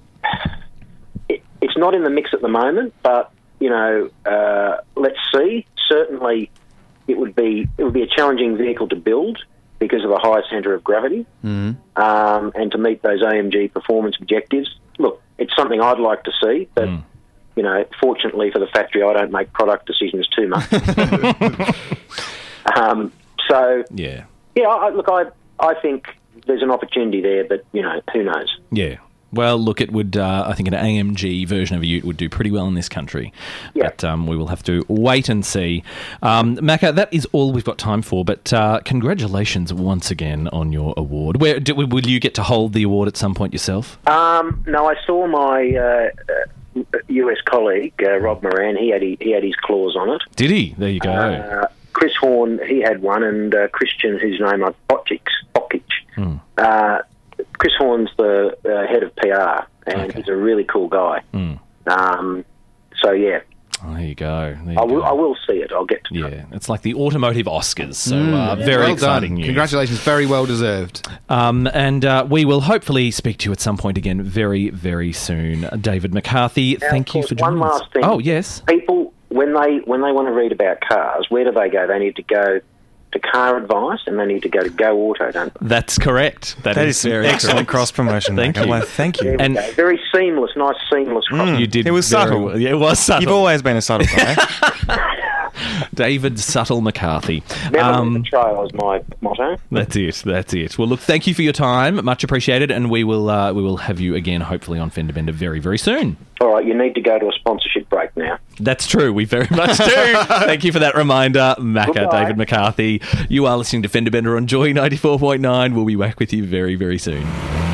it, it's not in the mix at the moment, but you know, uh, let's see. Certainly, it would be it would be a challenging vehicle to build because of a high centre of gravity, um, and to meet those A M G performance objectives. Look, it's something I'd like to see, but. You know, fortunately for the factory, I don't make product decisions too much. um, so, Yeah. yeah, I, look, I I think there's an opportunity there, but, you know, who knows? Yeah. Well, look, it would, uh, I think an A M G version of a ute would do pretty well in this country. Yeah. But um, we will have to wait and see. Um, Macca, that is all we've got time for, but uh, congratulations once again on your award. Where do, Will you get to hold the award at some point yourself? Um, no, I saw my uh, uh, U S colleague, uh, Rob Moran, he had, he, he had his claws on it. Did he? There you go. Uh, Chris Horn, he had one, and uh, Christian, whose name I Potchich, Potchich. Hmm. Uh, Chris Horn's the uh, head of P R, and Okay. he's a really cool guy. Mm. Um, so, yeah, Oh, there you go. There you I will, go. I will see it. I'll get to it. Yeah, it's like the automotive Oscars. So uh, very well exciting done. news. Congratulations, very well deserved. Um, and uh, we will hopefully speak to you at some point again very, very soon. David McCarthy, Now, thank of you course, for joining one us. last thing. Oh, yes. People, when they when they want to read about cars, where do they go? They need to go to Car Advice, and they need to go to Go Auto, don't they? That's correct. That is some very excellent correct. cross promotion. Thank Macca. you. Well, thank you. There we And- go. Very seamless, nice seamless cross. You did. It was very subtle. well. Yeah, it was subtle. You've always been a subtle guy. David Subtle McCarthy. Never Um, leave the trail is my motto. That's it. That's it. Well, look, thank you for your time. Much appreciated, and we will uh, we will have you again, hopefully, on Fender Bender very, very soon. All right, you need to go to a sponsorship break now. That's true. We very much do. Thank you for that reminder, Macca. Goodbye. David McCarthy. You are listening to Fender Bender on Joy ninety-four point nine. We'll be back with you very, very soon.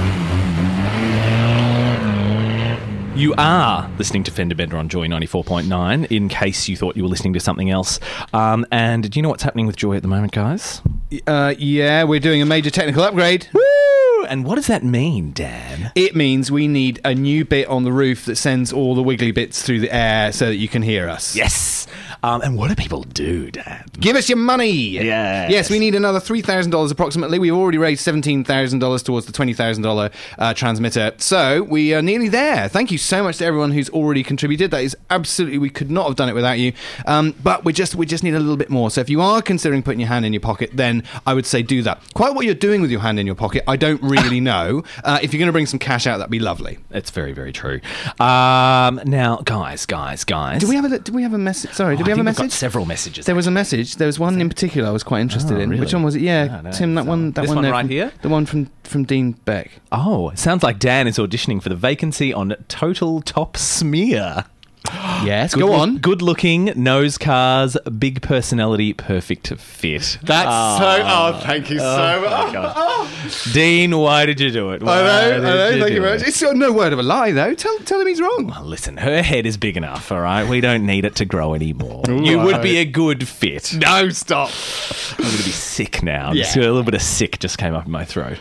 You are listening to Fender Bender on Joy ninety-four point nine, in case you thought you were listening to something else. Um, and do you know what's happening with Joy at the moment, guys? Uh, yeah, we're doing a major technical upgrade. Woo! And what does that mean, Dan? It means we need a new bit on the roof that sends all the wiggly bits through the air so that you can hear us. Yes. Um, and what do people do, Dan? Give us your money. Yes. Yes, we need another three thousand dollars approximately. We've already raised seventeen thousand dollars towards the twenty thousand dollars uh, transmitter. So we are nearly there. Thank you so much to everyone who's already contributed. That is absolutely, we could not have done it without you. Um, but we just we just need a little bit more. So if you are considering putting your hand in your pocket, then I would say do that. Quite what you're doing with your hand in your pocket, I don't really know. Uh, if you're going to bring some cash out, that'd be lovely. It's very, very true. Um, now, guys, guys, guys. Do we have a do we have a message? Sorry, do Oh, we I have a think we've got message? several messages. There was a message. There was one in particular I was quite interested Oh, in. really? Which one was it? Yeah, No, no, Tim, that it's, one. um, That this one, one there right from- here? The one from from Dean Beck. Oh, it sounds like Dan is auditioning for the vacancy on Total Top Smear. Yes, Good go look- on. Good looking, nose cars, big personality, perfect fit. That's so. Oh, thank you so much. Dean, why did you do it? I Why know, I did know. Thank do you very it? much. It's uh, no word of a lie, though. Tell, tell him he's wrong. Well, listen, her head is big enough, all right? We don't need it to grow anymore. You would be a good fit. No, stop. I'm going to be sick now. Yeah. Just a little bit of sick just came up in my throat.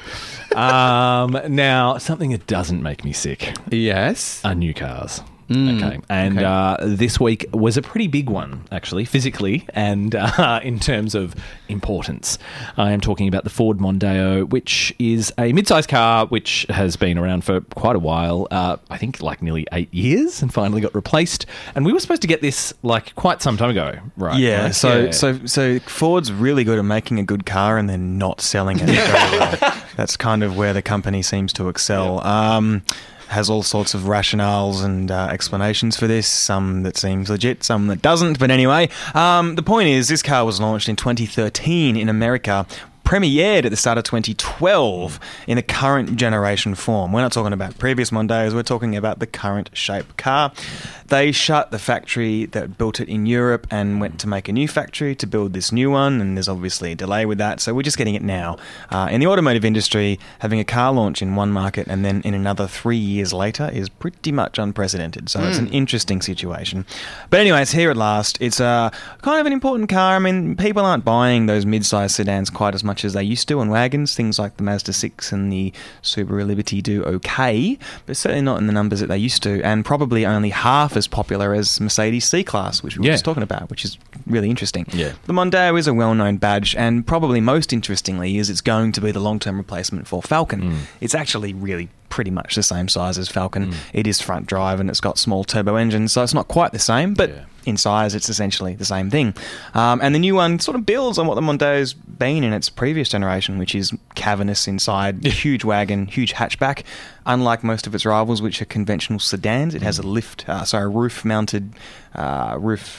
Um, now, something that doesn't make me sick Yes. are new cars. Okay. And okay. Uh, this week was a pretty big one, actually, physically and uh, in terms of importance. I am talking about the Ford Mondeo, which is a mid-size car which has been around for quite a while, uh, I think like nearly eight years, and finally got replaced. And we were supposed to get this like quite some time ago, right? Yeah, Right? so Yeah. so so Ford's really good at making a good car and then not selling it very well. That's kind of where the company seems to excel. Um, has all sorts of rationales and uh, explanations for this, some that seems legit, some that doesn't. But anyway, um, the point is this car was launched in twenty thirteen in America, premiered at the start of twenty twelve in the current generation form. We're not talking about previous Mondeos, we're talking about the current shape car. They shut the factory that built it in Europe and went to make a new factory to build this new one, and there's obviously a delay with that, so we're just getting it now. Uh, in the automotive industry, having a car launch in one market and then in another three years later is pretty much unprecedented, so it's an interesting situation. But anyway, it's here at last. It's a kind of an important car. I mean, people aren't buying those mid-sized sedans quite as much as they used to, and wagons. Things like the Mazda six and the Subaru Liberty do okay, but certainly not in the numbers that they used to, and probably only half as popular as Mercedes C-Class, which we were Yeah. just talking about, which is really interesting. Yeah. The Mondeo is a well-known badge, and probably most interestingly is it's going to be the long-term replacement for Falcon. It's actually really pretty much the same size as Falcon. It is front drive and it's got small turbo engines, so it's not quite the same, but Yeah. in size it's essentially the same thing. Um, and the new one sort of builds on what the Mondeo's been in its previous generation, which is cavernous inside, huge wagon, huge hatchback. Unlike most of its rivals, which are conventional sedans, it has a lift, uh, sorry, roof-mounted uh, roof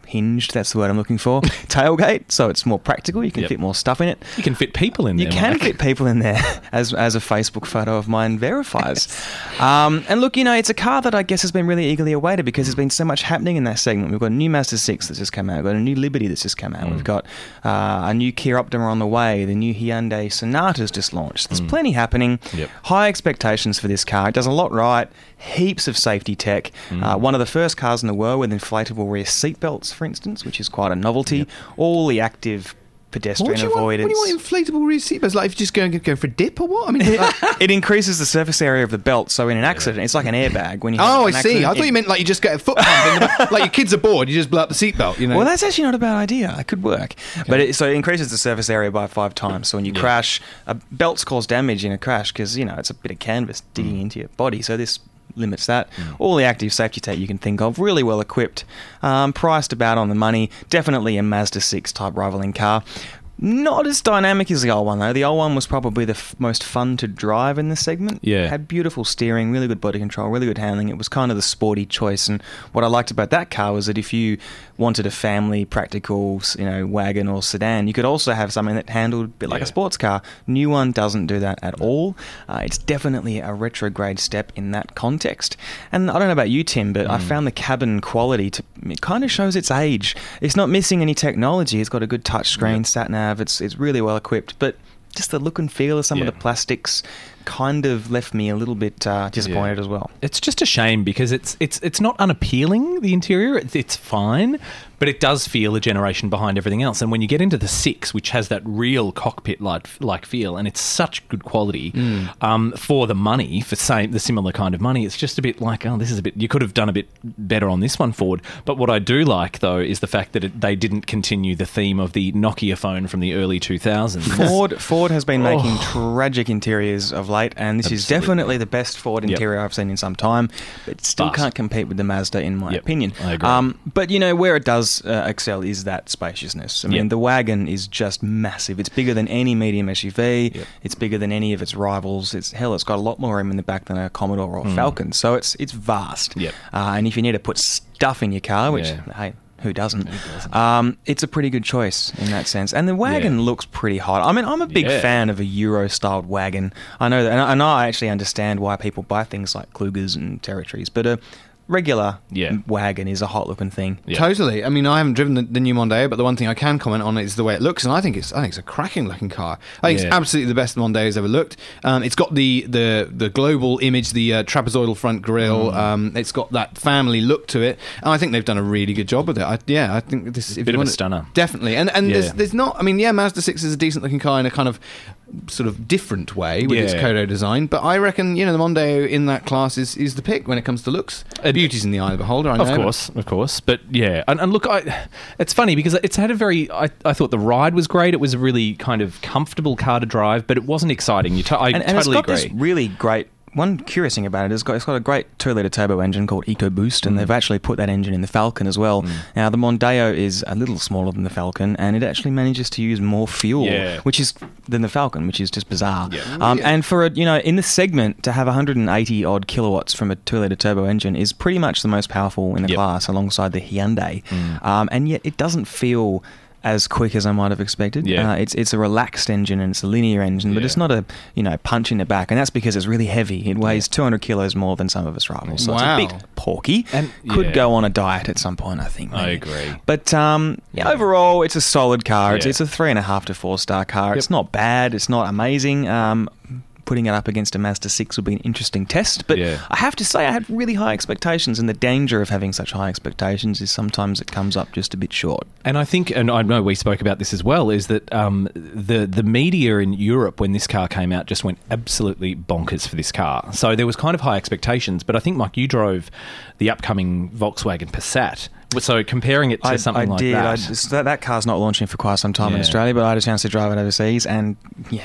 hinged. That's the word I'm looking for. Tailgate, so it's more practical. You can Yep. fit more stuff in it. You can fit people in You there. can Mike. fit people in there, as as a Facebook photo of mine verifies. um, and look, you know, it's a car that I guess has been really eagerly awaited because there's been so much happening in that segment. We've got a new Mazda six that's just come out. We've got a new Liberty that's just come out. Mm. We've got uh, a new Kia Optima on the way. The new Hyundai Sonata's just launched. There's plenty happening. Yep. High expectations for this car. It does a lot right. Heaps of safety tech. Uh, one of the first cars in the world with inflatable rear seatbelts, for instance, which is quite a novelty. All the active What pedestrian do, you want, what avoidance. do you want inflatable rear seatbelts? Like if you're just going to go for a dip or what? I mean, like, It increases the surface area of the belt, so in an accident, it's like an airbag. When you have oh, I an see. accident, I thought it- you meant like you just get a foot pump, in the, like your kids are bored, you just blow up the seatbelt. You know. Well, that's actually not a bad idea. It could work. But it, so it increases the surface area by five times. So when you crash, uh, belts cause damage in a crash because, you know, it's a bit of canvas digging into your body. So this limits that. All the active safety tech you can think of, really well equipped, um, priced about on the money. Definitely a Mazda six type rivaling car. Not as dynamic as the old one, though. The old one was probably the f- most fun to drive in the segment. Yeah. Had beautiful steering, really good body control, really good handling. It was kind of the sporty choice. And what I liked about that car was that if you wanted a family, practical, you know, wagon or sedan, you could also have something that handled a bit like Yeah. a sports car. New one doesn't do that at all. Uh, it's definitely a retrograde step in that context. And I don't know about you, Tim, but I found the cabin quality to it kind of shows its age. It's not missing any technology. It's got a good touch screen, sat nav. It's it's really well equipped, but just the look and feel of some Yeah. of the plastics kind of left me a little bit uh, disappointed Yeah. as well. It's just a shame because it's it's it's not unappealing, the interior. It's, it's fine, but it does feel a generation behind everything else. And when you get into the six, which has that real cockpit like like feel, and it's such good quality um, for the money, for same the similar kind of money, it's just a bit like, oh, this is a bit. You could have done a bit better on this one, Ford. But what I do like though is the fact that it, they didn't continue the theme of the Nokia phone from the early two thousands. Ford Ford has been making Oh. tragic interiors of late, and this is Absolutely. definitely the best Ford Yep. interior I've seen in some time. But it still But- can't compete with the Mazda, in my Yep, opinion. I agree. Um, but you know where it does uh, excel is that spaciousness. I mean, Yep. the wagon is just massive. It's bigger than any medium S U V. Yep. It's bigger than any of its rivals. It's hell, it's got a lot more room in the back than a Commodore or Hmm. Falcon. So it's it's vast. Yep. Uh, and if you need to put stuff in your car, which Yeah. hey. Who doesn't? Um, it's a pretty good choice in that sense. And the wagon Yeah. looks pretty hot. I mean, I'm a big Yeah. fan of a Euro-styled wagon. I know that, and I, and I actually understand why people buy things like Klugers and Territories, but a regular Yeah. wagon is a hot-looking thing. Yeah. Totally. I mean, I haven't driven the, the new Mondeo, but the one thing I can comment on is the way it looks, and I think it's I think it's a cracking looking car. I think it's Yeah. absolutely the best Mondeo's ever looked. Um, it's got the, the the global image, the uh, trapezoidal front grille. Mm. Um, it's got that family look to it, and I think they've done a really good job with it. I, yeah, I think this is a bit of a stunner. Definitely, and and Yeah. there's there's not. I mean, yeah, Mazda six is a decent looking car in a kind of sort of different way with its Yeah. Kodo design, but I reckon you know the Mondeo in that class is, is the pick when it comes to looks. It- Beauty's in the eye of the beholder. I know, Of but- course, of course, but yeah, and, and look, I, it's funny because it's had a very. I, I thought the ride was great. It was a really kind of comfortable car to drive, but it wasn't exciting. You, to, I And, and totally it's got agree. this really great. One curious thing about it is it's got, it's got a great two litre turbo engine called EcoBoost, Mm. and they've actually put that engine in the Falcon as well. Now, the Mondeo is a little smaller than the Falcon, and it actually manages to use more fuel, Yeah. which is than the Falcon, which is just bizarre. Yeah. Um, And for a, you know, in the segment to have one hundred eighty odd kilowatts from a two litre turbo engine is pretty much the most powerful in the Yep. class, alongside the Hyundai. Um, and yet, it doesn't feel as quick as I might have expected. Yeah. Uh, it's it's a relaxed engine and it's a linear engine, but Yeah. it's not a you know punch in the back, and that's because it's really heavy. It weighs two hundred kilos more than some of its rivals, so Wow. it's a bit porky. And- could yeah. go on a diet at some point, I think. I maybe. agree. But um, yeah, overall, it's a solid car. It's, Yeah. it's a three and a half to four star car. It's not bad. It's not amazing. Um, putting it up against a Mazda six would be an interesting test. But Yeah. I have to say, I had really high expectations, and the danger of having such high expectations is sometimes it comes up just a bit short. And I think, and I know we spoke about this as well, is that um, the the media in Europe when this car came out just went absolutely bonkers for this car. So there was kind of high expectations. But I think, Mike, you drove the upcoming Volkswagen Passat. So comparing it to I, something I like did. that. I just, that. That car's not launching for quite some time in Yeah. Australia, but I had a chance to drive it overseas, and yeah, it's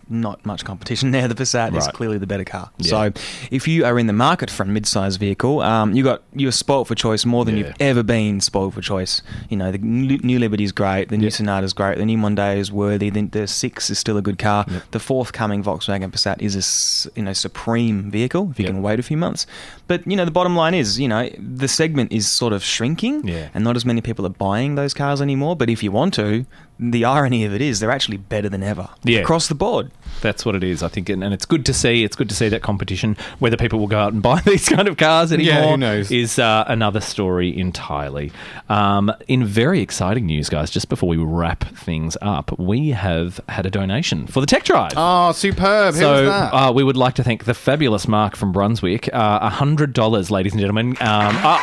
not much competition there. The Passat is Right. clearly the better car. Yeah. So if you are in the market for a mid-size vehicle, um, you got you're spoilt for choice more than Yeah. you've ever been spoilt for choice. You know, the new new Liberty is great, the new Yeah. Sonata is great, the new Mondeo is worthy, the, the Six is still a good car. The forthcoming Volkswagen Passat is a s- you know supreme vehicle if you Yep. can wait a few months. But you know, the bottom line is, you know, the segment is sort of shrinking, Yeah. and not as many people are buying those cars anymore. But if you want to, the irony of it is they're actually better than ever Yeah. across the board. That's what it is, I think, and, and it's good to see. It's good to see that competition. Whether people will go out and buy these kind of cars anymore Yeah, who knows? is uh, another story entirely. Um, in very exciting news, guys, just before we wrap things up, we have had a donation for the Tech Drive. Oh, superb. Who So was that? uh, we would like to thank the fabulous Mark from Brunswick. Uh, one hundred dollars, ladies and gentlemen. Um, uh,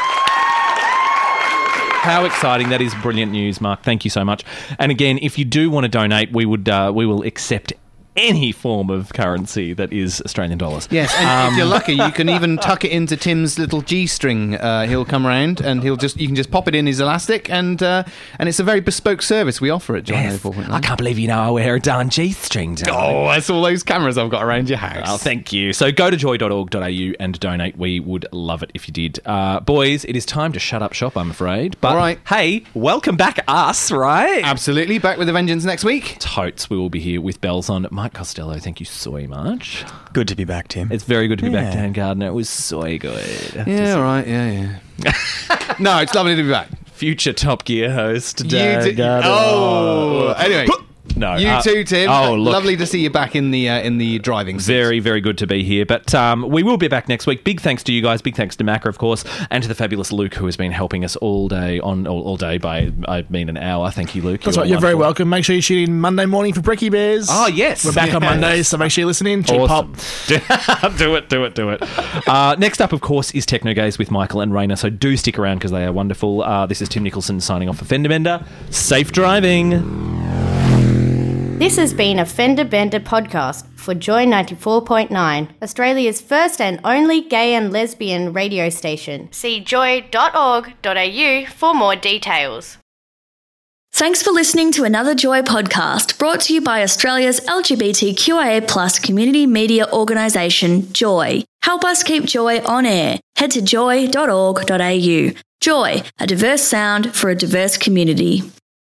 How exciting. That is brilliant news, Mark. Thank you so much. And again, if you do want to donate, we would uh, we will accept any form of currency that is Australian dollars. Yes, and if you're lucky, you can even tuck it into Tim's little G-string. Uh, he'll come around and he'll just you can just pop it in his elastic, and uh, and it's a very bespoke service we offer at John Yes. ninety-four point I nine. can't believe you know I wear a darn G-string, darling. Oh, that's all those cameras I've got around your house. Oh, thank you. So go to joy dot org dot a u and donate. We would love it if you did. Uh, boys, it is time to shut up shop, I'm afraid. But All right. hey, welcome back us, right? Absolutely. Back with a vengeance next week. Totes, we will be here with bells on. Mike Costello, thank you so much. Good to be back, Tim. It's very good to be back, Yeah. Dan Gardner. It was so good. Yeah, all right. Yeah, yeah. No, it's lovely to be back. Future Top Gear host, You Dan do- Gardner. oh, anyway. No, You uh, too, Tim. Oh, look. Lovely to see you back in the uh, in the driving seat. Very, very good to be here. But um, we will be back next week. Big thanks to you guys. Big thanks to Macca, of course, and to the fabulous Luke, who has been helping us all day, on all, all day by, I mean, an hour. Thank you, Luke. That's You're right. You're very wonderful. welcome. Make sure you tune in Monday morning for Bricky Bears. Oh, yes. We're back on Yes. Mondays, so make sure you listen in. Cheap Awesome. pop. do it, do it, do it. Uh, next up, of course, is Technogaze with Michael and Raina, so do stick around because they are wonderful. Uh, this is Tim Nicholson signing off for Fender Bender. Safe driving. This has been a Fender Bender podcast for Joy ninety-four point nine, Australia's first and only gay and lesbian radio station. See joy dot org dot a u for more details. Thanks for listening to another Joy podcast brought to you by Australia's L G B T Q I A plus community media organisation, Joy. Help us keep Joy on air. Head to joy dot org dot a u. Joy, a diverse sound for a diverse community.